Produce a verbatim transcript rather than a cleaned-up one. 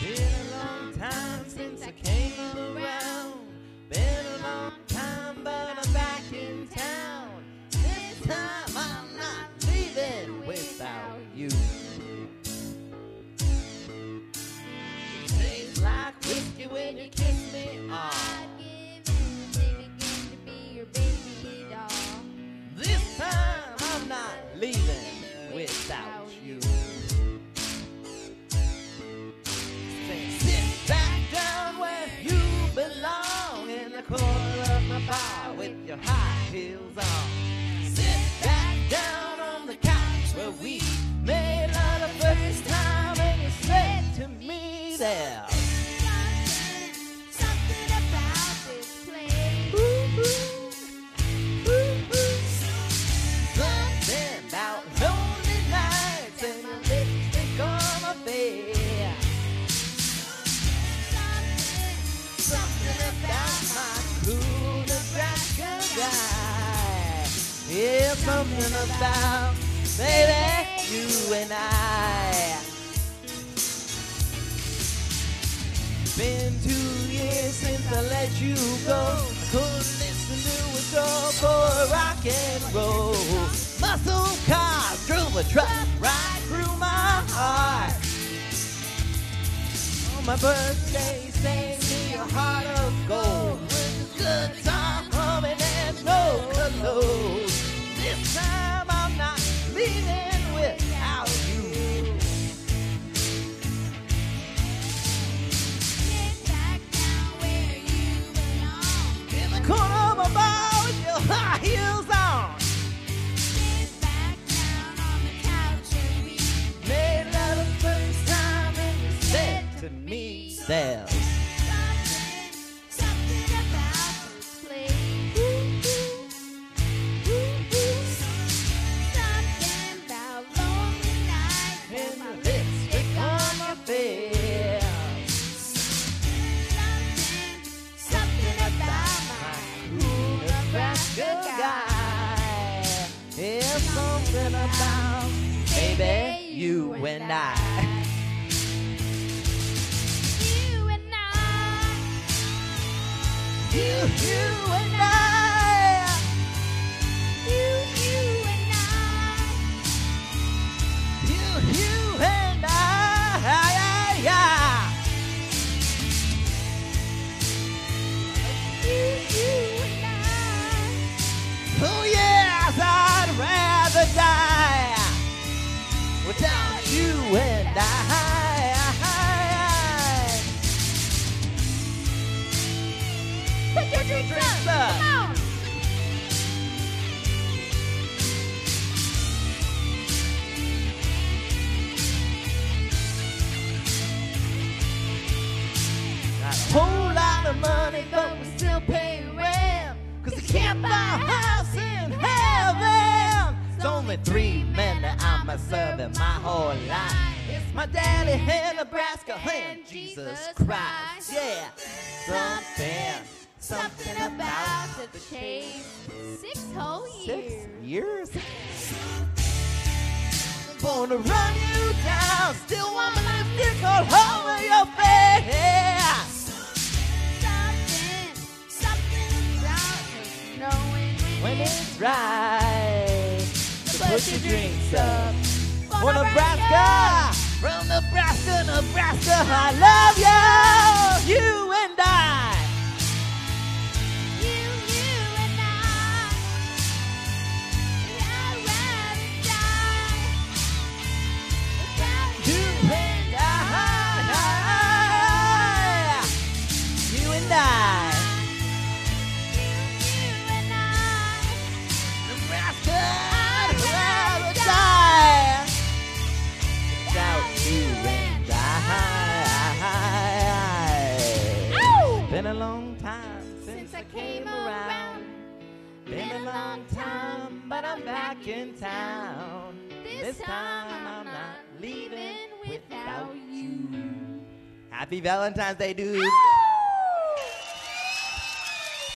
Been a long time since I came around. Been a long time, but I'm back in town. This time I'm not leaving without you. Tastes like whiskey when you kiss me. Oh. This time I'm not leaving without you. Sit back down where you belong, in the corner of my bar with your high heels on. Sit back down on the couch where we made love the first time, and you said to me there. Something about this place. Ooh, ooh. Something about lonely nights and the lipstick on my face. Something, Something about my cool Nebraska guy. Yeah, something about, baby, you and I. Been two years since I let you go. I couldn't listen to a door for rock and roll. Muscle cars drove a truck right through my heart. On my birthday, sang me a heart of gold with a good time humming and no clothes. This time I'm not leaving without you. get back down where you belong. In the corner of my bar with your high heels on. Get back down on the couch and we Made love the first time and you said to me, there's something, something about this place. Something about lonely nights in and my the lipstick lipstick on on my your face. Something, something about my cool Nebraska guy. Yeah, something about, baby, you and I. You and I. You, you and I. You, you and I. You, you and I. Yeah, yeah. You, you and I. Oh yes, I'd rather die without you and I. Put your drinks up. Come on. Got a whole lot of money, but we still pay rent. Cause I can't buy a house in heaven. It's only three men that I'm a serving my whole life. It's my daddy in Nebraska and Jesus Christ. Yeah, something, Something about the chase. Six whole six years. years. Born to run you down, still want my lipstick all over your face. Something, something about just knowing When it's right, so Put put your your drinks up. for For Nebraska, from Nebraska, Nebraska, I love you, you and I. You, you and I. I'd rather die without You and I, you and I. You, you and I. Nebraska, I'd rather die without you and I. Ow! Been a long time since, Since I came around. Been a long time, but I'm back in town. This time I'm not leaving without you. Happy Valentine's Day, dude. Ow!